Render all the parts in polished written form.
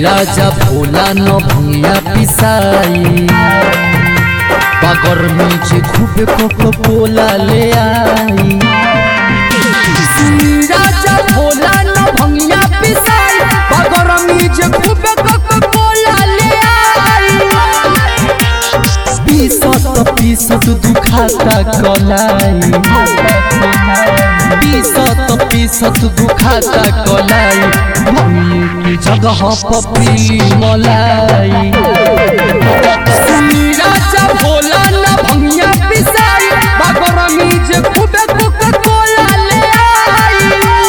राजा भोला न भंगिया पिसाई गर्मी जे खूबे कोको कोला ले आई। राजा भोला न भंगिया पिसाई गर्मी जे खूबे कोको कोला ले आई। पीसत दुखाता कलाई, पीसत दुखाता कलाई, भंगिए की जगह पपी मलाई। राजा भोला न भंगिया पिसाई गर्मी जे खूबे कोको कोला ले आई।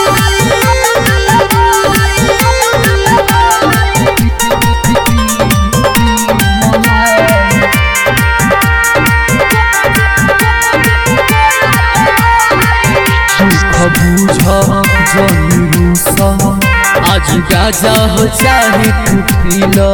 आज गाजा हो चाहे तू पीला,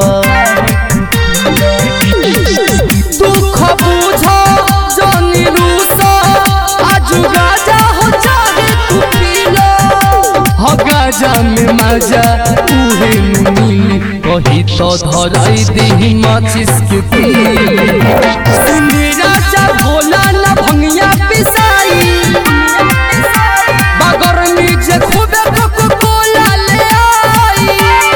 दुख बुझ जानी रूसा। आज गाजा हो चाहे तू पीला, हो गाजा में मजा उहे मिली, कही तो धराई दी माचिस के तीली। राजा भोला न भंगिया पिसाई गर्मी जे खूबे कोको कोला ले आई।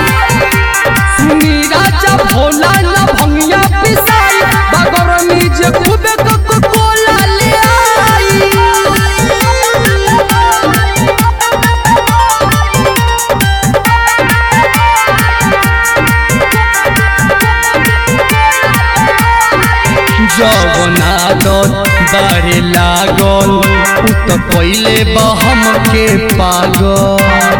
राजा भोला न भंगिया पिसाई गर्मी जे खूबे कोको कोला ले आई। जवनादत बारे लागल तो पहले बहम के पागल।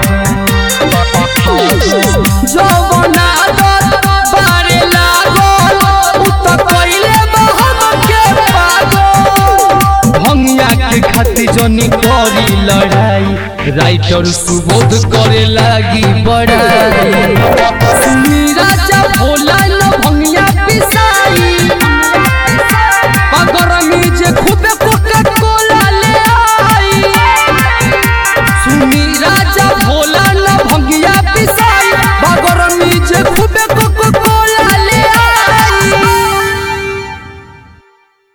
जवनादत बारे लागल तो पहले बहम के पागल। भंगिया के खातिर जनी करी लड़ाई, राइटर सुबोध करे लागी बड़ाई। राजा भोला न भंगिया पिसाई गर्मी जे खूबे